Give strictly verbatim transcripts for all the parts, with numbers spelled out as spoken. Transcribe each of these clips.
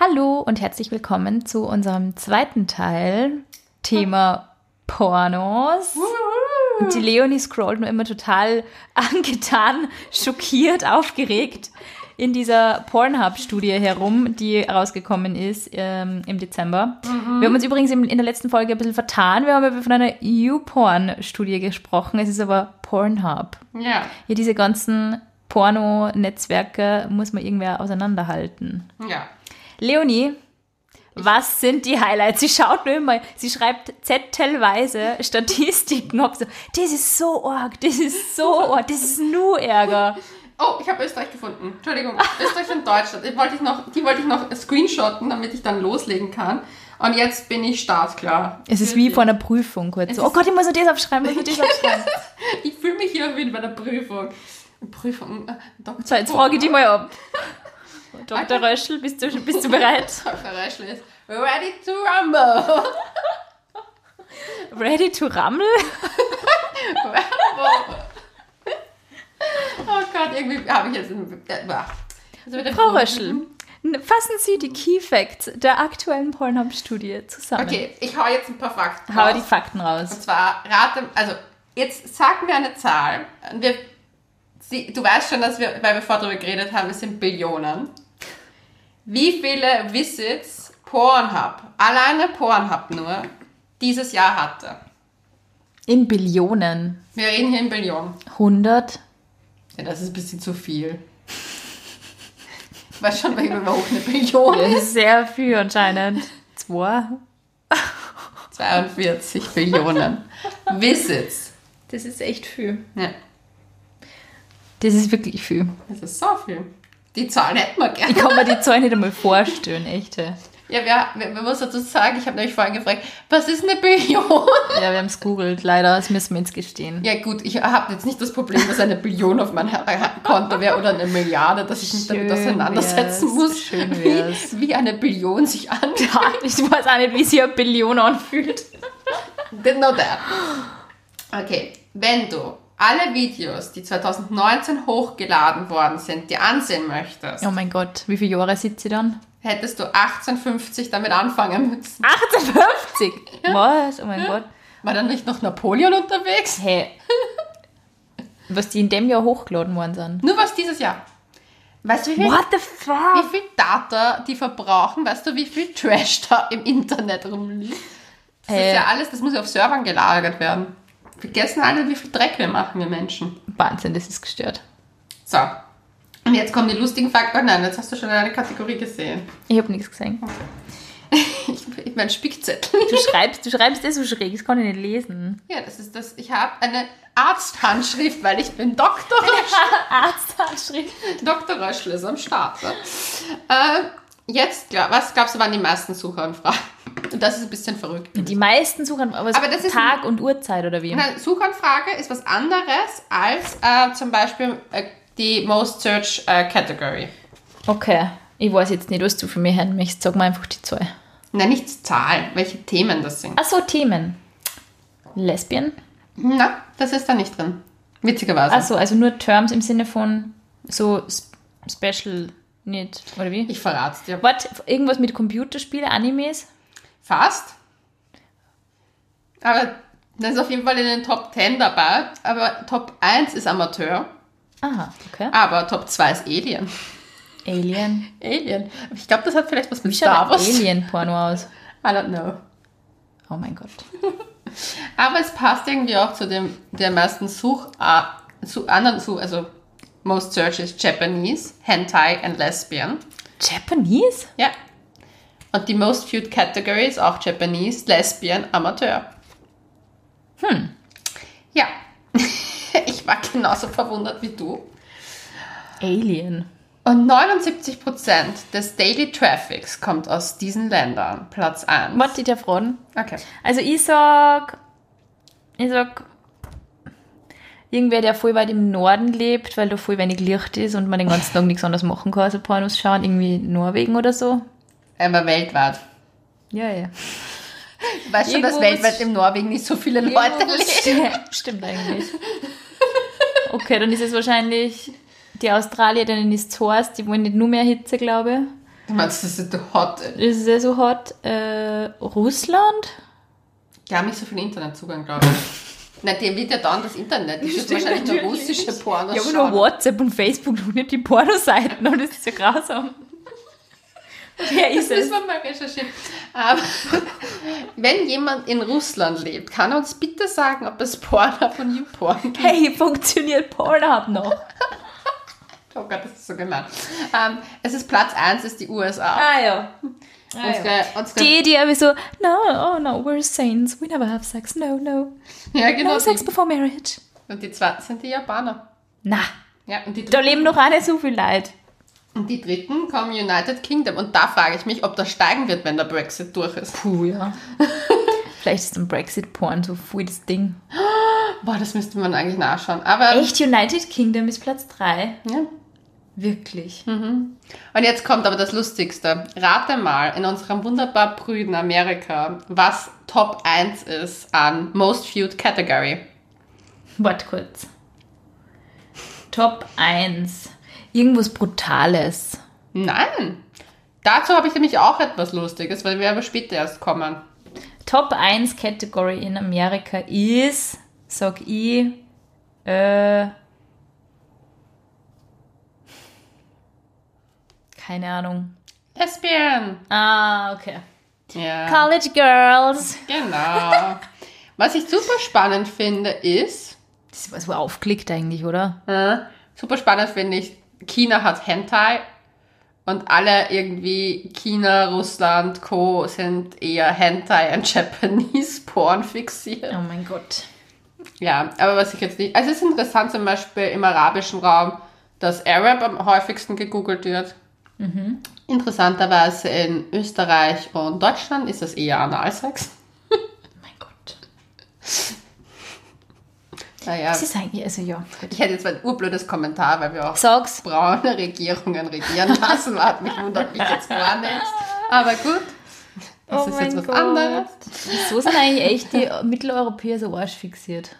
Hallo und herzlich willkommen zu unserem zweiten Teil, Thema Pornos. Und die Leonie scrollt nur immer total angetan, schockiert, aufgeregt in dieser Pornhub-Studie herum, die rausgekommen ist ähm, im Dezember. Mhm. Wir haben uns übrigens in, in der letzten Folge ein bisschen vertan. Wir haben ja von einer YouPorn-Studie gesprochen. Es ist aber Pornhub. Ja. Hier diese ganzen Porno-Netzwerke muss man irgendwer auseinanderhalten. Ja. Leonie, was sind die Highlights? Sie schaut nur immer, sie schreibt zettelweise Statistiken ab. So, das ist so arg, das ist so arg, das ist nur Ärger. Oh, ich habe Österreich gefunden. Entschuldigung, Österreich und Deutschland. Die wollte ich noch, die wollte ich noch screenshotten, damit ich dann loslegen kann. Und jetzt bin ich startklar. Es ist wie vor einer Prüfung kurz. So, oh Gott, ich muss noch das aufschreiben, ich muss noch das aufschreiben. Ich fühle mich hier wie bei einer Prüfung. Prüfung, äh, Doktor. So, jetzt frage ich dich mal ab. Doktor Okay. Röschel, bist du, bist du bereit? Doktor Röschel ist ready to rumble. Ready to rumble? Oh Gott, irgendwie habe ich jetzt... Also Frau Röschel, fassen Sie die Key Facts der aktuellen Pornhub-Studie zusammen. Okay, ich hau jetzt ein paar Fakten Hau raus. die Fakten raus. Und zwar, rate... Also, jetzt sag mir eine Zahl. Wir, sie, du weißt schon, dass wir, weil wir vorher darüber geredet haben, es sind Billionen. Wie viele Visits Pornhub, alleine Pornhub nur, dieses Jahr hatte? In Billionen. Wir reden hier in Billionen. hundert? Ja, das ist ein bisschen zu viel. Ich weiß schon, wie hoch eine Billion Das ist. ist sehr viel anscheinend. Zwei? zweiundvierzig Billionen Visits. Das ist echt viel. Ja, Das ist wirklich viel. das ist so viel. Die Zahlen hätten wir gerne. Ich kann mir die Zahl nicht einmal vorstellen, echt. Ja, Ja, wir, wir müssen dazu sagen, ich habe nämlich vorhin gefragt, was ist eine Billion? wir haben es googelt, leider, das müssen wir jetzt gestehen. Ja gut, ich habe jetzt nicht das Problem, dass eine Billion auf mein Konto wäre oder eine Milliarde, dass ich mich damit Schön auseinandersetzen wär's, muss, schön wär's. wie, wie eine Billion sich anfühlt. Ja, ich weiß auch nicht, wie sich eine Billion anfühlt. Didn't know that. Okay, wenn du alle Videos, die zwanzig neunzehn hochgeladen worden sind, dir ansehen möchtest, Oh mein Gott, wie viele Jahre sitzt sie dann? hättest du achtzehnhundertfünfzig damit anfangen müssen. achtzehnhundertfünfzig? Was? Oh mein Gott. War dann nicht noch Napoleon unterwegs? Hey, was die in dem Jahr hochgeladen worden sind. Nur was dieses Jahr. Weißt du, wie viel, What the wie fuck? viel Data die verbrauchen? Weißt du, wie viel Trash da im Internet rumliegt? Das Hey. ist ja alles, das muss ja auf Servern gelagert werden. Vergessen alle, wie viel Dreck wir machen, wir Menschen. Wahnsinn, das ist gestört. So. Und jetzt kommen die lustigen Fakten. Oh nein, jetzt hast du schon eine Kategorie gesehen. Ich habe nichts gesehen. Ich, ich mein Spickzettel. Du schreibst, du schreibst das so schräg, das kann ich nicht lesen. Ja, das ist das. Ich habe eine Arzthandschrift, weil ich bin Doktor Arzthandschrift. Doktor Röschel ist am Start. Ne? Äh, jetzt, glaub, was glaubst du, waren die meisten Suchanfragen? Und das ist ein bisschen verrückt. Die meisten suchen, aber, Aber das ist Tag und Uhrzeit oder wie? Eine Suchanfrage ist was anderes als äh, zum Beispiel äh, die Most Search äh, Category. Okay, ich weiß jetzt nicht, was du für mich hören möchtest. Sag mal einfach die Zahl. Nein, nicht Zahlen, welche Themen das sind. Achso, Themen. Lesbien? Na, das ist da nicht drin. Witzigerweise. Achso, also nur Terms im Sinne von so sp- Special nicht, oder wie? Ich verrat's dir. Warte, irgendwas mit Computerspiele, Animes? Fast. Aber das ist auf jeden Fall in den Top zehn dabei. Aber Top eins ist Amateur. Aha, okay. Aber Top zwei ist Alien. Alien. Alien. Ich glaube, das hat vielleicht was mit Wie schaut Star ein Wars. Alien-Porno aus? I don't know. Oh mein Gott. Aber es passt irgendwie auch zu dem der meisten Such, äh, zu anderen Such, also Most Search ist Japanese, Hentai and Lesbian. Japanese? Ja. Und die Most Viewed Category ist auch Japanese, Lesbian, Amateur. Hm. Ja. Ich war genauso verwundert wie du. Alien. Und neunundsiebzig Prozent des Daily Traffics kommt aus diesen Ländern. Platz eins. Warte, ich darf raten. Okay. Also ich sag, ich sag, irgendwer, der voll weit im Norden lebt, weil da voll wenig Licht ist und man den ganzen Tag nichts anderes machen kann, also Pornos schauen, irgendwie Norwegen oder so. Aber weltweit. Ja, ja. Du weißt schon, dass Irgendwo weltweit muss- in Norwegen nicht so viele Leute leben. Stimmt eigentlich. Okay, dann ist es wahrscheinlich die Australier, denen ist es heiß, die wollen nicht nur mehr Hitze, glaube ich. Du meinst, das ist so hot. Ist es ja so hot. Äh, Russland? Die haben nicht so viel Internetzugang, glaube ich. Nein, dem wird ja dann das Internet. Das ist wahrscheinlich nur russische Pornos. Ja, aber nur WhatsApp und Facebook und nicht die Pornoseiten. Und das ist ja grausam. Wer ist das es? müssen wir mal recherchieren. Aber wenn jemand in Russland lebt, kann er uns bitte sagen, ob es Pornhub und YouPorn gibt. Hey, funktioniert Pornhub noch? Oh Gott, das ist so gemein. Ähm, es ist Platz eins, ist die U S A. Ah ja. Ah, unsere, ja. unsere, Die, die aber so, no, oh no, we're saints, we never have sex, no, no. ja, genau. No sex Die. before marriage. Und die zweiten sind die Japaner. Na, Ja, und die da dritten, leben noch auch nicht so viel Leute. und die dritten kommen United Kingdom. Und da frage ich mich, ob das steigen wird, wenn der Brexit durch ist. Puh, ja. Vielleicht ist ein Brexit-Porn so voll das Ding. Boah, das müsste man eigentlich nachschauen. Aber Echt, United Kingdom ist Platz drei. ja. Wirklich. Und jetzt kommt aber das Lustigste. Rate mal in unserem wunderbar prüden Amerika, was Top eins ist an Most Viewed Category. Warte kurz. Top eins. Irgendwas Brutales. Nein. Dazu habe ich nämlich auch etwas Lustiges, weil wir aber später erst kommen. Top eins Category in Amerika ist, sag ich, äh, keine Ahnung. Lesbian. Ah, okay. Ja. College Girls. Genau. Was ich super spannend finde, ist, Das war so aufgelegt eigentlich, oder? äh, super spannend finde ich, China hat Hentai und alle irgendwie China, Russland, Co. sind eher Hentai und Japanese Porn fixiert. Oh mein Gott. Ja, aber was ich jetzt nicht, also es ist interessant zum Beispiel im arabischen Raum, dass Arab am häufigsten gegoogelt wird. Mhm. Interessanterweise in Österreich und Deutschland ist das eher Analsex. Oh mein Gott. Naja, Das ist eigentlich, also ja. ich hätte jetzt ein urblödes Kommentar, weil wir auch Sag's. braune Regierungen regieren lassen. Hat mich wundert mich jetzt gar nicht. Aber gut, das Oh ist mein jetzt was Gott. anderes. Wieso sind eigentlich echt die Mitteleuropäer so arschfixiert?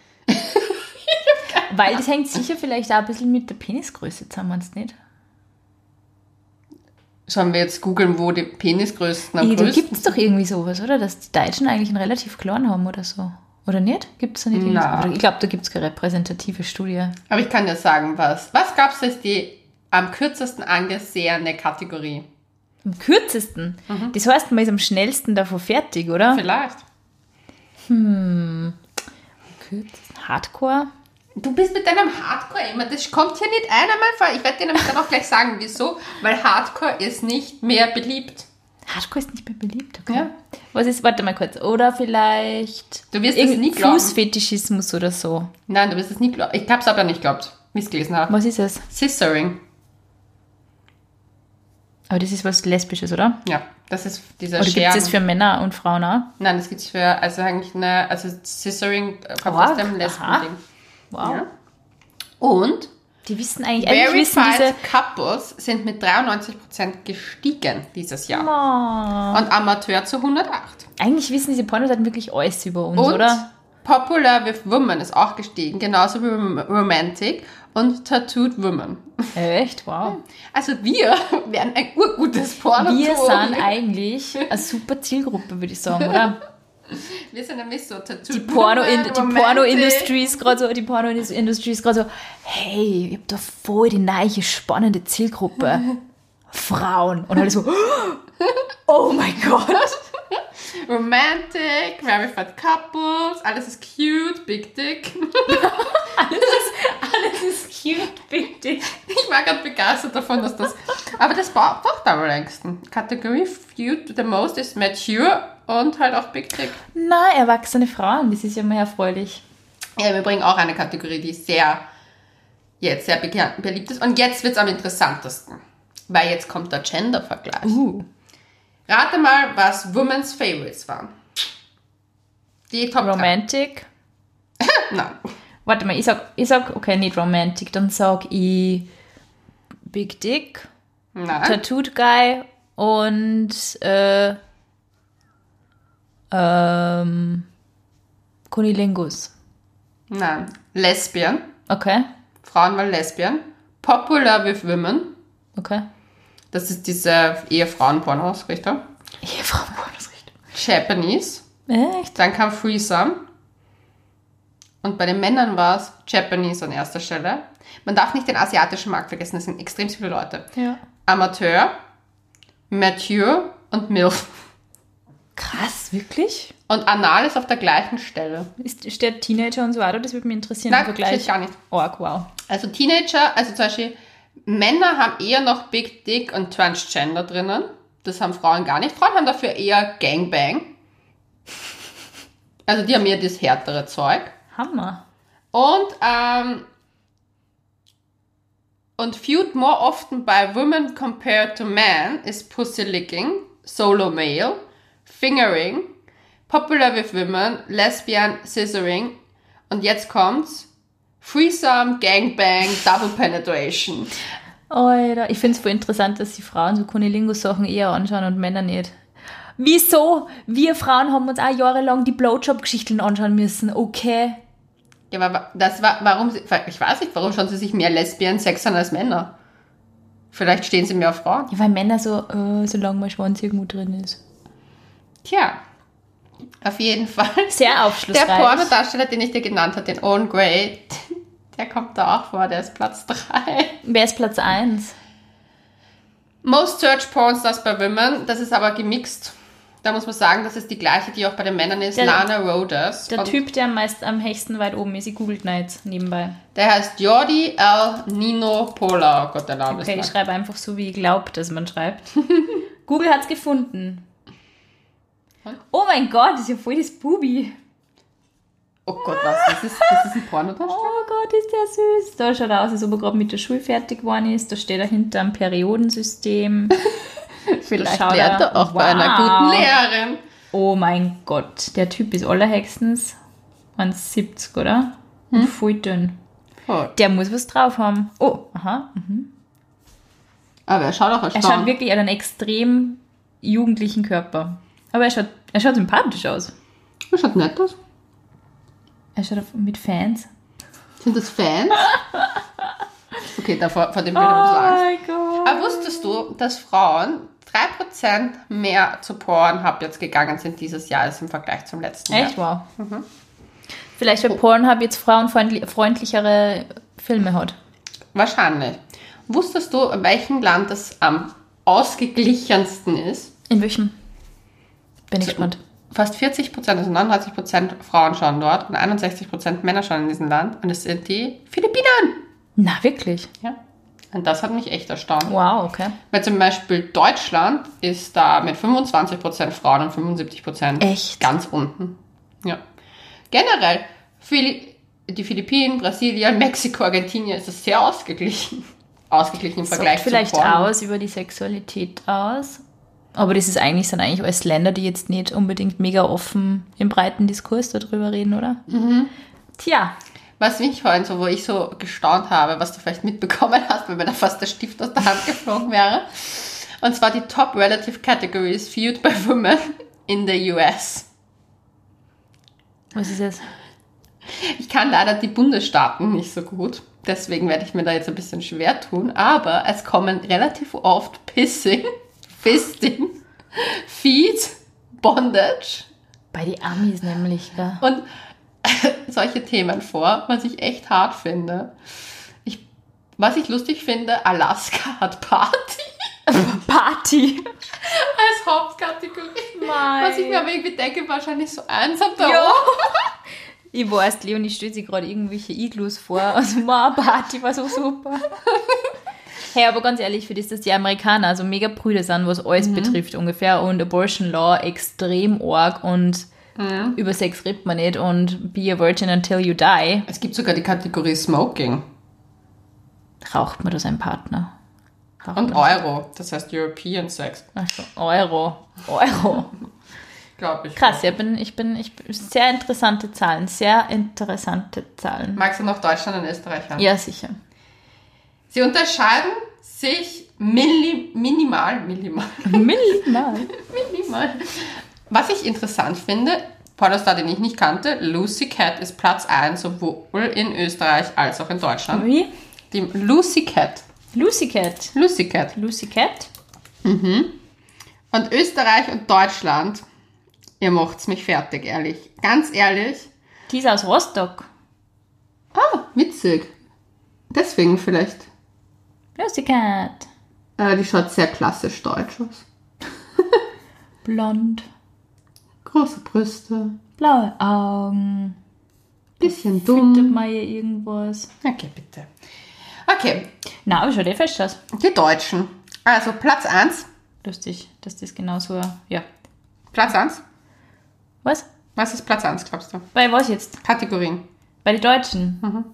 Weil das hängt sicher vielleicht auch ein bisschen mit der Penisgröße zusammen, meinst du nicht? Sollen wir jetzt googeln, wo die Penisgrößten am Ja, da größten gibt es doch irgendwie sowas, oder? Dass die Deutschen eigentlich einen relativ kleinen haben oder so. Oder nicht? Gibt es da nicht irgendwie Na. so? Ich glaube, da gibt es keine repräsentative Studie. Aber ich kann dir sagen, was. Was gab es als die am kürzesten angesehene Kategorie? Am kürzesten. Das heißt, man ist am schnellsten davon fertig, oder? Vielleicht. Kürzesten. Hardcore? Du bist mit deinem Hardcore immer, das kommt hier nicht einmal vor. Ich werde dir nämlich dann auch gleich sagen, wieso. Weil Hardcore ist nicht mehr beliebt. Hardcore ist nicht mehr beliebt, okay. Ja. Was ist, warte mal kurz, oder vielleicht Du wirst es irgendein nie glauben. Fußfetischismus oder so. Nein, du wirst es nie glauben. Ich habe es aber nicht geglaubt, wie ich es gelesen habe. Was ist es? Scissoring. Aber das ist was Lesbisches, oder? Ja, das ist dieser Oder gibt es Scherben. das für Männer und Frauen auch? Nein, das gibt es für, also eigentlich eine, also Scissoring kommt Arg, aus dem aha. Lesben-Ding. Wow. Ja. Und Die wissen eigentlich, eigentlich wissen Verified diese... Couples sind mit dreiundneunzig Prozent gestiegen dieses Jahr. Oh. Und Amateur zu hundertacht. Eigentlich wissen diese Pornoseiten wirklich alles über uns, Und oder? Popular with Women ist auch gestiegen, genauso wie Rom- Romantic und Tattooed Women. Echt? Wow. Also wir wären ein urgutes Porno. Wir sind eigentlich eine super Zielgruppe, würde ich sagen, oder? Wir sind nämlich so Tattooed Die Porno Women, die Romantic. Porno-Industrie ist gerade so, die Porno-Industrie ist gerade so, hey, ich hab da voll die neue, spannende Zielgruppe. Frauen. Und alle so, oh mein Gott. Romantic, Verified Couples, alles ist cute, Big Dick. Alles ist cute, bitte. Ich war gerade begeistert davon, dass das... Aber das braucht doch am längsten. Kategorie viewed the most ist mature und halt auch Big Dick. Na, erwachsene Frauen, das ist ja mal erfreulich. Ja, wir bringen auch eine Kategorie, die sehr, jetzt sehr bekannt, beliebt ist. Und jetzt wird es am interessantesten, weil jetzt kommt der Gender-Vergleich. Uh. Rate mal, was Women's Favorites waren. Die Top Romantic. drei. Nein. Warte mal, ich sag, ich sag, okay, nicht Romantic, dann sag ich Big Dick, Nein. Tattooed Guy und äh, ähm, Kunilingus. Nein. Lesbian. Okay, Frauen waren Lesbian. Popular with Women. okay. Das ist diese Ehefrauen-Porno-Ausrichtung. Ehefrauen-Porno-Ausrichtung. Japanese. Echt? Dann kam Threesome. Und bei den Männern war es Japanese an erster Stelle. Man darf nicht den asiatischen Markt vergessen, das sind extrem viele Leute. Ja. Amateur, Mature und MILF. Krass, wirklich? Und Anal ist auf der gleichen Stelle. Ist, steht Teenager und so weiter? Das würde mich interessieren. Nein, im Vergleich. steht gar nicht. Org, wow. Also Teenager, also zum Beispiel Männer haben eher noch Big Dick und Transgender drinnen. Das haben Frauen gar nicht. Frauen haben dafür eher Gangbang. Also die haben eher das härtere Zeug. Hammer. Und, ähm, und viewed more often by women compared to men is pussy licking, solo male, fingering, popular with women, lesbian, scissoring und jetzt kommt's, threesome, gangbang, double penetration. Alter, ich finde es voll interessant, dass die Frauen so Kunilingus-Sachen eher anschauen und Männer nicht. Wieso? Wir Frauen haben uns auch jahrelang die Blowjob-Geschichten anschauen müssen, okay? Ja, aber das war, warum, sie- ich weiß nicht, warum schauen sie sich mehr Lesbian-Sex an als Männer? Vielleicht stehen sie mehr auf Frauen. Ja, weil Männer so, äh, solange mein Schwanz irgendwo drin ist. Tja, auf jeden Fall. Sehr Der aufschlussreich. Pornodarsteller, den ich dir genannt habe, den Owen Gray, der kommt da auch vor, der ist Platz drei. Wer ist Platz eins? Most Search Porn Stars by Women, das ist aber gemixt. Da muss man sagen, das ist die gleiche, die auch bei den Männern ist, Der- Lana Rhodes. Der Und Typ, der meist am höchsten weit oben ist, ich googelt ihn jetzt nebenbei. Der heißt Jordi L. Nino Pola. Oh Gott, der Name Okay, ich ist lang. schreibe einfach so, wie ich glaube, dass man schreibt. Google hat's gefunden. Und? Oh mein Gott, das ist ja voll das Bubi. Oh Gott, was? Das ist, das ist ein Pornodarsteller? Oh Gott, ist der süß. Da schaut er aus, als ob er gerade mit der Schule fertig geworden ist. Da steht er hinter einem Periodensystem. Vielleicht schaut lernt er auch bei einer Wow. guten Lehrerin. Oh mein Gott, der Typ ist allerhextens eins siebzig, oder? Und voll dünn. Voll. Der muss was drauf haben. Oh, aha. mhm. Aber er schaut auch Er schaut erstaunt. wirklich an einen extrem jugendlichen Körper. Aber er schaut, er schaut sympathisch aus. Er schaut nett aus. Er schaut auf, mit Fans. Sind das Fans? Okay, da vor, vor dem Bild habe ich ein bisschen Angst. mein Gott. Aber wusstest du, dass Frauen drei Prozent mehr zu Pornhub jetzt gegangen sind dieses Jahr als im Vergleich zum letzten Echt? Jahr? Wow. Vielleicht, weil Pornhub jetzt frauenfreundlichere Filme hat. Wahrscheinlich. Wusstest du, in welchem Land das am ausgeglichensten ist? In welchem? Bin ich gespannt. Fast vierzig Prozent, also neununddreißig Prozent Frauen schauen dort und einundsechzig Prozent Männer schauen in diesem Land. Und es sind die Philippinen. Na, wirklich? Ja. Und das hat mich echt erstaunt. Wow, okay. Weil zum Beispiel Deutschland ist da mit fünfundzwanzig Prozent Frauen und fünfundsiebzig Prozent Echt? ganz unten. Ja. Generell, Phili- die Philippinen, Brasilien, Mexiko, Argentinien ist es sehr ausgeglichen. Ausgeglichen im Vergleich Sagt vielleicht zu Porno. aus über die Sexualität aus. Aber das ist eigentlich, sind eigentlich alles Länder, die jetzt nicht unbedingt mega offen im breiten Diskurs darüber reden, oder? Mhm. Tja, Was mich vorhin so, wo ich so gestaunt habe, was du vielleicht mitbekommen hast, weil mir da fast der Stift aus der Hand geflogen wäre. Und zwar die Top Relative Categories viewed by women in the U S. was ist das? Ich kann leider die Bundesstaaten nicht so gut. Deswegen werde ich mir da jetzt ein bisschen schwer tun. Aber es kommen relativ oft Pissing, Fisting, Feed, Bondage Bei die Amis nämlich, gell? und solche Themen vor, was ich echt hart finde. Ich, was ich lustig finde, Alaska hat Party Party. als Hauptkategorie. Mei. Was ich mir aber irgendwie denke, wahrscheinlich so einsam da Ja. oben. Ich weiß, Leonie stellt sich gerade irgendwelche Iglus vor. Also, ma, Party war so super. Hey, aber ganz ehrlich, für das, dass die Amerikaner also mega prüde sind, was alles betrifft ungefähr und Abortion Law extrem arg und über Sex redet man nicht und be a virgin until you die. Es gibt sogar die Kategorie Smoking Raucht man da seinen Partner? Raucht und man das? Euro, das heißt European Sex, Ach so, Euro. Euro. glaube ich. Krass, ja, bin, ich bin, ich bin, sehr interessante Zahlen, sehr interessante Zahlen. Magst du noch Deutschland und Österreich haben? Ja, sicher. Sie unterscheiden sich milli, minimal, minimal, Minimal. minimal. Was ich interessant finde, Pornostar, den ich nicht kannte, Lucy Cat ist Platz eins, sowohl in Österreich als auch in Deutschland. Wie? Die Lucy Cat. Lucy Cat. Lucy Cat. Lucy Cat? Und Österreich und Deutschland, ihr macht's mich fertig, ehrlich. Ganz ehrlich. Die ist aus Rostock. Ah, witzig. Deswegen vielleicht. Lustigkeit. Äh, die schaut sehr klassisch deutsch aus. Blond. Große Brüste. Blaue Augen. Bisschen Findet dumm. man hier irgendwas? Okay, bitte. Okay, Na, aber schaut eh fest aus. die Deutschen. Also Platz eins. Lustig, dass das genauso, ja. Platz eins. Was? Was ist Platz eins, glaubst du? Bei was jetzt? Kategorien. Bei den Deutschen? Mhm.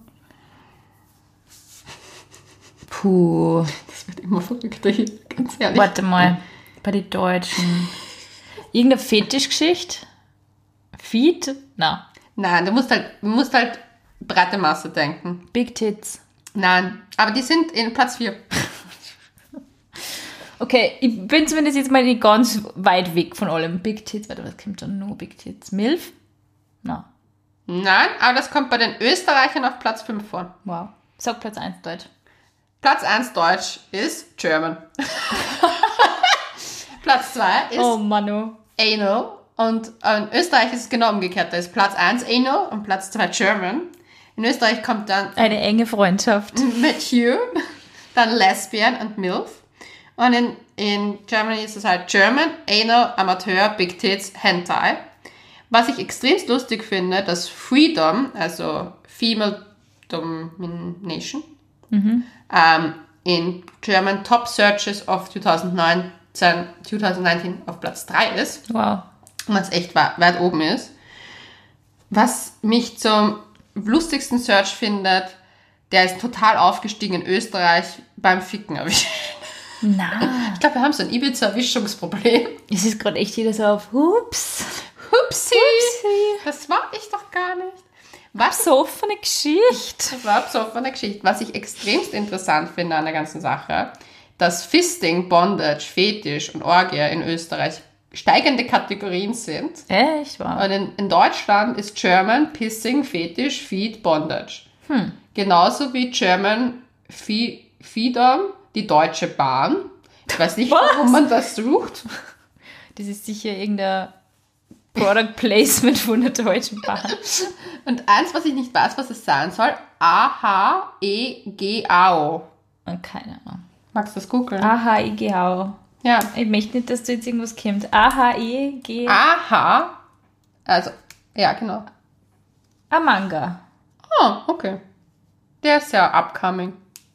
Puh. Das wird immer verrückter hier, ganz ehrlich. Warte mal. Bei den Deutschen. Irgendeine Fetischgeschichte? Feed? Na. Nein, du musst halt, du musst halt breite Masse denken. Big Tits. Nein, aber die sind in Platz vier. Okay, ich bin zumindest jetzt mal nicht ganz weit weg von allem. Big Tits, warte, was kommt da nur? Big Tits. Milf? Na. Nein, aber das kommt bei den Österreichern auf Platz fünf vor. Wow. Sag Platz eins Deutsch. Platz eins Deutsch ist German. Platz zwei ist Oh Manu. Anal. Und in Österreich ist es genau umgekehrt. Da ist Platz eins Anal und Platz zwei German. In Österreich kommt dann Eine enge Freundschaft. Matthew, dann Lesbian und MILF. Und in, in Germany ist es halt German, Anal, Amateur, Big Tits, Hentai. Was ich extremst lustig finde, dass Freedom, also Female Domination, mhm. ähm, in German Top Searches of zwanzig neunzehn, zwanzig neunzehn auf Platz drei ist. Wow. Was echt weit oben ist. Was mich zum lustigsten Search findet, der ist total aufgestiegen in Österreich beim Ficken erwischt. Na. Ich glaube, wir haben so ein Ibiza-Erwischungsproblem. Es ist gerade echt jeder so auf Hups. Hupsi. Hupsi. Das war ich doch gar nicht. Was So offene Geschichte. Das war so von der Geschichte. Was ich extremst interessant finde an der ganzen Sache, dass Fisting, Bondage, Fetisch und Orgie in Österreich steigende Kategorien sind. Echt? Wow. Und in, in Deutschland ist German, Pissing, Fetisch, Feed, Bondage. Hm. Genauso wie German, Fe- Feedom, die Deutsche Bahn. Ich weiß nicht, Was? warum man das sucht. Das ist sicher irgendein Product Placement von der Deutschen Bahn. Und eins, was ich nicht weiß, was es sein soll, A H E G A O. Keine Ahnung. Magst du das googeln? A H I G H. Ja. Ich möchte nicht, dass du jetzt irgendwas kommt. A H E G. Aha. Also, ja, genau. Amanga. Oh, okay. Der ist ja upcoming.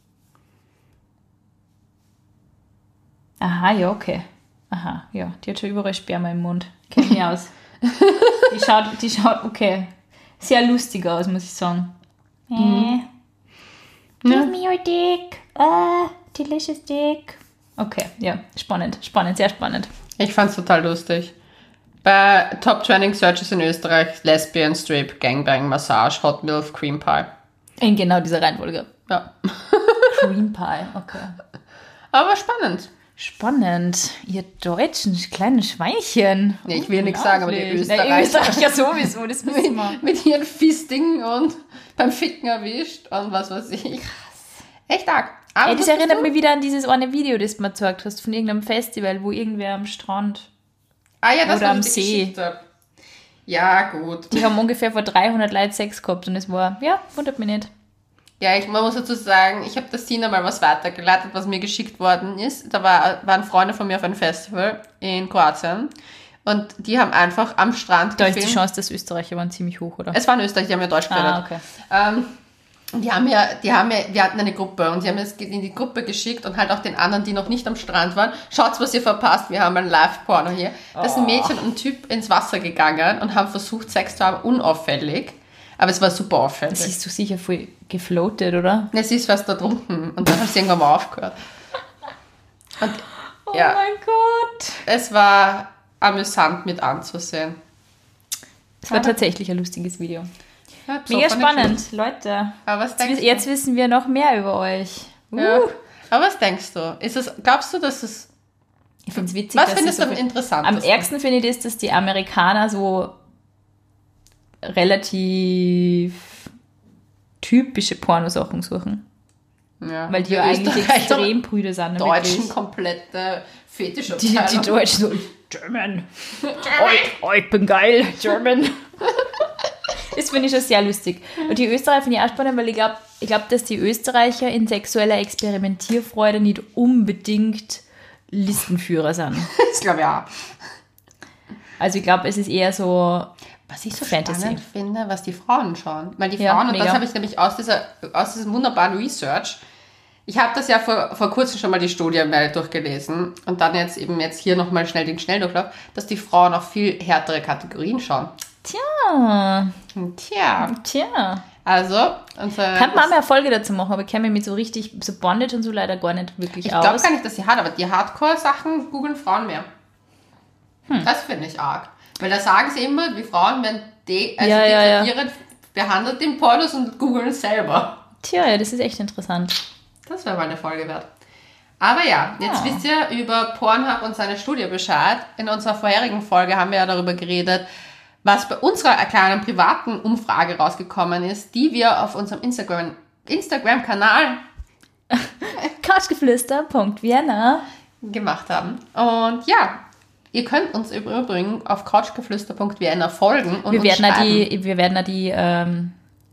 Aha, ja, okay. Aha, ja. Die hat schon überall Sperma im Mund. Kennt mich aus. Die schaut, die schaut, okay. Sehr lustig aus, muss ich sagen. Mhm. Äh. Give me your dick. Ah, delicious dick. Okay, ja, spannend, spannend, sehr spannend. Ich fand's total lustig. Bei Top Trending Searches in Österreich, Lesbian, Strip, Gangbang, Massage, Hot Milf, Cream Pie. In genau dieser Reihenfolge. Ja. Cream Pie, okay. Aber spannend. Spannend. Ihr deutschen kleinen Schweinchen. Nee, ich will nichts sagen, aber die Unglaublich. Österreicher. Na, Österreicher sowieso, das wissen wir. mit, mit ihren Fisting und beim Ficken erwischt und was weiß ich. Krass. Echt arg. Aber Ey, das was erinnert bist mich wieder an dieses eine Video, das du mir gezeigt hast, von irgendeinem Festival, wo irgendwer am Strand Ah ja, das oder was am ich dir See. geschickt hab. Ja, gut. Die haben ungefähr vor dreihundert Leuten Sex gehabt und es war, ja, wundert mich nicht. Ja, ich man muss dazu sagen, ich habe der Sina mal was weitergeleitet, was mir geschickt worden ist. Da war, waren Freunde von mir auf einem Festival in Kroatien und die haben einfach am Strand Da ist die gefilmt. Chance, dass Österreicher waren ziemlich hoch, oder? Es waren Österreicher, die haben ja Deutsch geredet. Ah, okay. Ähm, die haben ja, die haben ja, wir hatten eine Gruppe und die haben es in die Gruppe geschickt und halt auch den anderen, die noch nicht am Strand waren. Schaut, was ihr verpasst, wir haben ein Live-Porno hier. Da ist ein Mädchen und ein Typ ins Wasser gegangen und haben versucht, Sex zu haben, unauffällig. Aber es war super auffällig. Siehst du sicher voll gefloatet, oder? Es ist was da drunten und dann hat sie irgendwann mal aufgehört. Und Oh ja, mein Gott. es war amüsant mit anzusehen. Es war tatsächlich ein lustiges Video. Ja, Mega besoffene spannend, Geschichte. Leute. Aber was Jetzt, denkst wiss- jetzt wissen wir noch mehr über euch. Uh. du? Ja. Aber was denkst du? Ist es, glaubst du, dass es... Ich finde es witzig, Was dass findest sie du so am viel- interessantesten? Am ärgsten finde ich das, dass die Amerikaner so relativ typische Pornosachen suchen. Ja. Weil die ja eigentlich extrem prüde sind. Ne, Deutschen wirklich. komplette Fetischabteilung. Die, die Deutschen so, German. Oh, oh, ich bin geil, German. Das finde ich schon sehr lustig. Und die Österreicher finde ich auch spannend, weil ich glaube, ich glaub, dass die Österreicher in sexueller Experimentierfreude nicht unbedingt Listenführer sind. Das glaube ich auch. Also ich glaube, es ist eher so Was ich so Fantasy. spannend finde, was die Frauen schauen. Weil die Ja, Frauen, und mega. das habe ich nämlich aus, dieser, aus diesem wunderbaren Research, ich habe das ja vor, vor kurzem schon mal die Studie mal durchgelesen und dann jetzt eben jetzt hier nochmal schnell den Schnelldurchlauf, dass die Frauen auch viel härtere Kategorien schauen. Tja, Tja, tja. also... Unsere, Kann man mal eine Folge dazu machen, aber ich kenne mich mit so richtig, so Bondage und so leider gar nicht wirklich ich aus. glaube gar nicht, dass sie hat, aber die Hardcore-Sachen googeln Frauen mehr. Hm. Das finde ich arg. Weil da sagen sie immer, wie Frauen werden de also Ja, ja, ja. degradiert behandelt in Pornos und googeln selber. Tja, ja, das ist echt interessant. Das wäre mal eine Folge wert. Aber ja, jetzt Ja. wisst ihr über Pornhub und seine Studie Bescheid. In unserer vorherigen Folge haben wir ja darüber geredet, was bei unserer kleinen privaten Umfrage rausgekommen ist, die wir auf unserem Instagram, Instagram-Kanal couchgeflüster Punkt vienna gemacht haben. Und ja, ihr könnt uns im Übrigen auf couchgeflüster Punkt vienna folgen und Wir uns werden ja schreiben. die, wir werden ja die, ähm,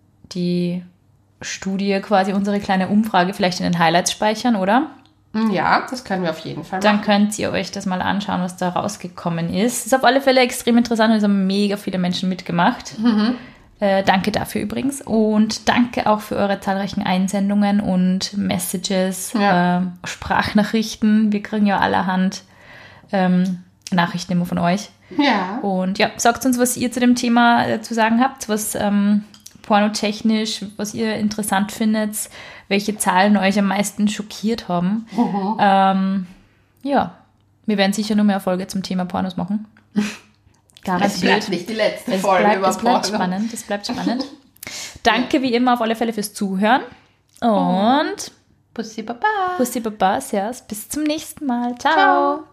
die Studie, quasi unsere kleine Umfrage vielleicht in den Highlights speichern, oder? Ja, das können wir auf jeden Fall Dann machen. könnt ihr euch das mal anschauen, was da rausgekommen ist. Ist auf alle Fälle extrem interessant und es haben mega viele Menschen mitgemacht. Mhm. Äh, danke dafür übrigens. Und danke auch für eure zahlreichen Einsendungen und Messages, Ja. äh, Sprachnachrichten. Wir kriegen ja allerhand ähm, Nachrichten immer von euch. Ja. Und ja, sagt uns, was ihr zu dem Thema äh, zu sagen habt, was ähm, pornotechnisch, was ihr interessant findet, welche Zahlen euch am meisten schockiert haben. Mhm. Ähm, ja, wir werden sicher noch mehr Folge zum Thema Pornos machen. Es bleibt Garantiert. nicht die letzte Es Folge bleibt, über es bleibt Porno. spannend, es bleibt spannend. Danke wie immer auf alle Fälle fürs Zuhören. Und Pussy Baba. Pussy Baba, Servus, bis zum nächsten Mal. Ciao. Ciao.